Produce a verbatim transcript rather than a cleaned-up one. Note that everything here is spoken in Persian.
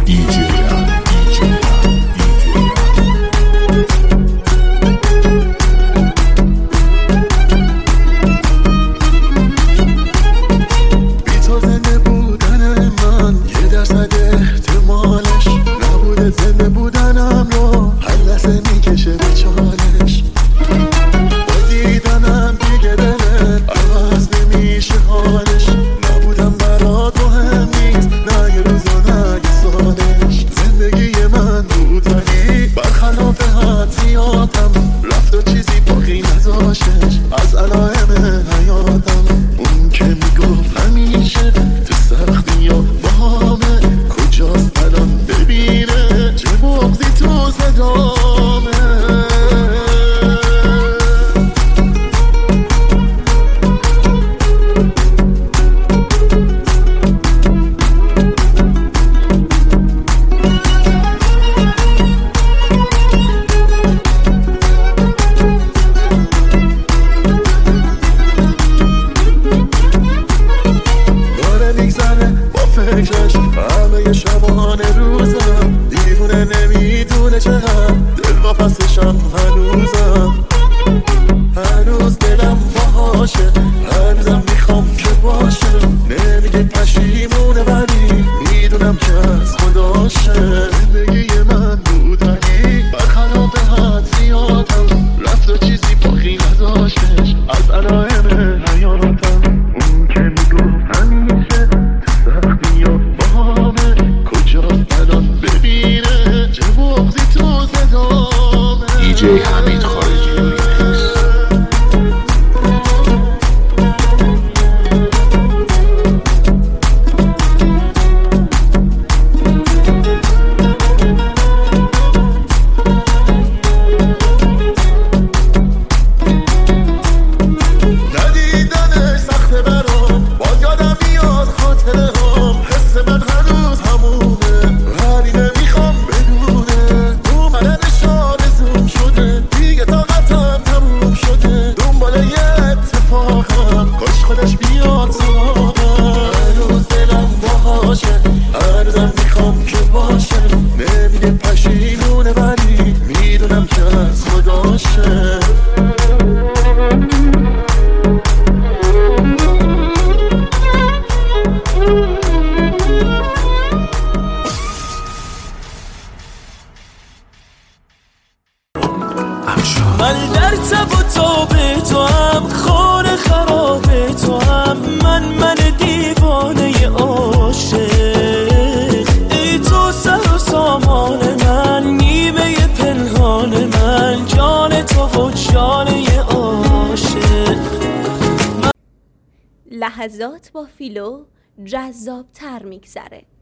من در تب و تاب تو هم خانه خراب تو هم من من دیوانه عاشق ای تو سر و سامان من نیمه پنهان من جان تو و جانه عاشق. لحظات با فیلو جذاب تر میگذره.